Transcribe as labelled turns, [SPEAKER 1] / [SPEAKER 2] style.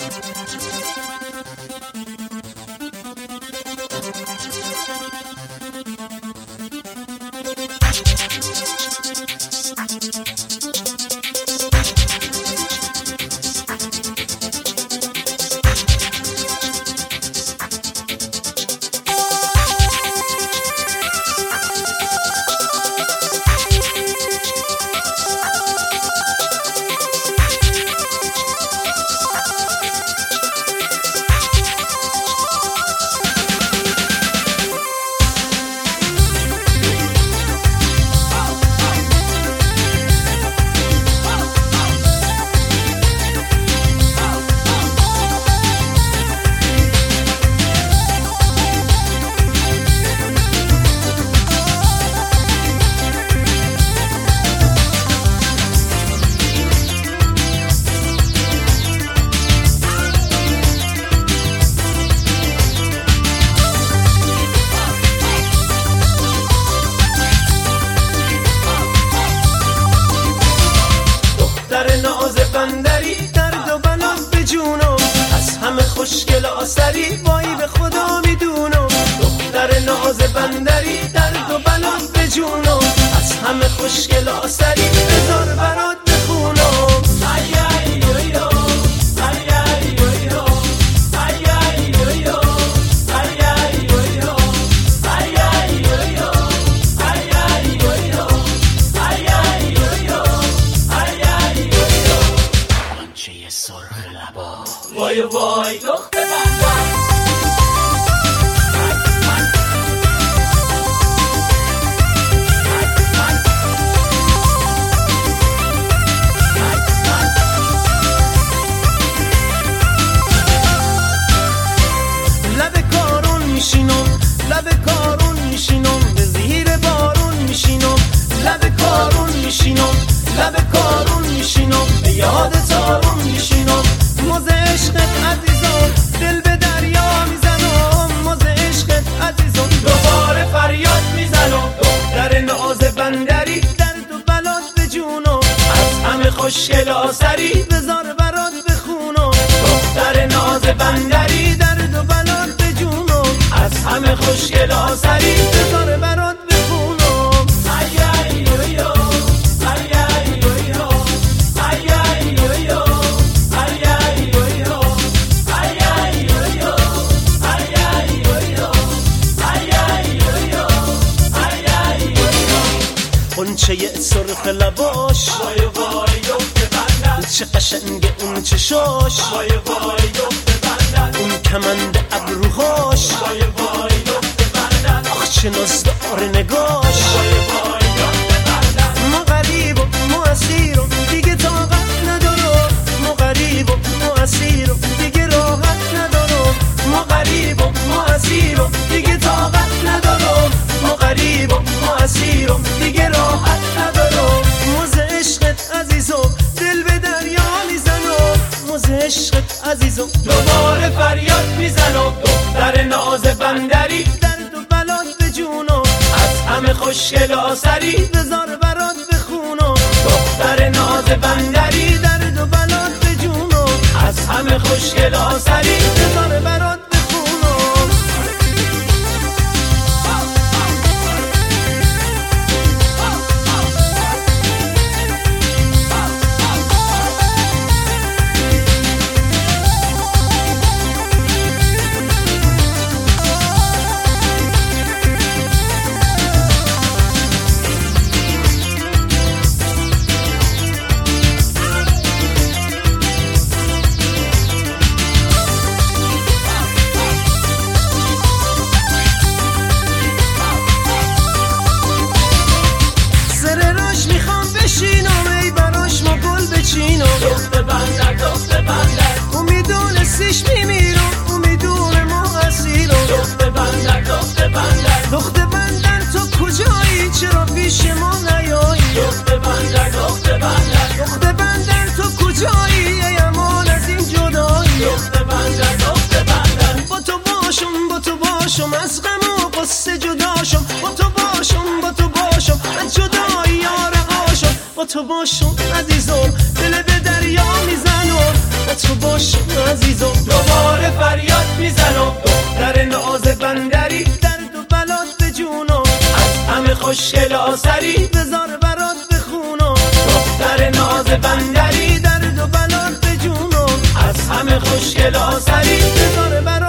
[SPEAKER 1] خوشگل آسری وای به خدا میدونم، دختر ناز بندری درد و بلاد به جونم، از همه خوشگل آسری بذار برات بخونم. وای وای دختر لب کارون میشینم به زیر بارون میشینم، لب کارون میشینم به یاد تارون میشینم، موز عشقت عزیزم دل به دریا میزنم، موز عشقت عزیزم دوباره فریاد میزنم. دختر ناز بندری درد و بلاد به جونم، از همه خوشگل آسری بذار برات بخونم. دختر ناز بندری درد و بلاد به جونم، از همه خوشگل آسری بذار برات بخونم. قنچه سرخ لباش وای وای دختر بندر، چه قشنگه اون چشاش وای وای دختر بندر، اون کمند ابروهاش وای وای دختر بندر، آخ چه ناز داره نگاش وای وای دختر بندر. ما غریب و ما اسیر و دیگه طاقت ندارم، ما غریب و ما اسیر و دیگه راحت ندارم، ما غریب و ما اسیر و دیگه طاقت ندارم، ما غریب و ما اسیر و دیگه راحت ندارم. موز عشقت عزیزم دل به دریا میزنم، موز عشقت عزیزم دوباره فریاد میزنم. دختر ناز بندری درد و بلاد به جونم، از همه خوشگل آسری بذار برات بخونم. دختر ناز بندری درد و بلاد به جونم، از همه خوشگل آسری بذار برات بخونم. دختر بندر امیدونستیش میمیرم، امیدون ما اسیرم. دختر بندر دختر بندر تو کجایی چرا پیش ما نیایی؟ دختر بندر دختر بندر تو کجایی ای امان از این جدایی؟ دختر بندر با تو باشم از غم و قصه جداشم، با تو باشم از جدایی یار عاشم، با تو باشم عزیزم دل به دریا میزنم، با تو باش عزیزم، دوباره فریاد میزنم دختر ناز بندری، درد و بلات به جونم از همه خوشگل آسری، بذار برات بخونم دختر ناز بندری، درد و بلات به جونم از همه خوشگل آسری، بذار برات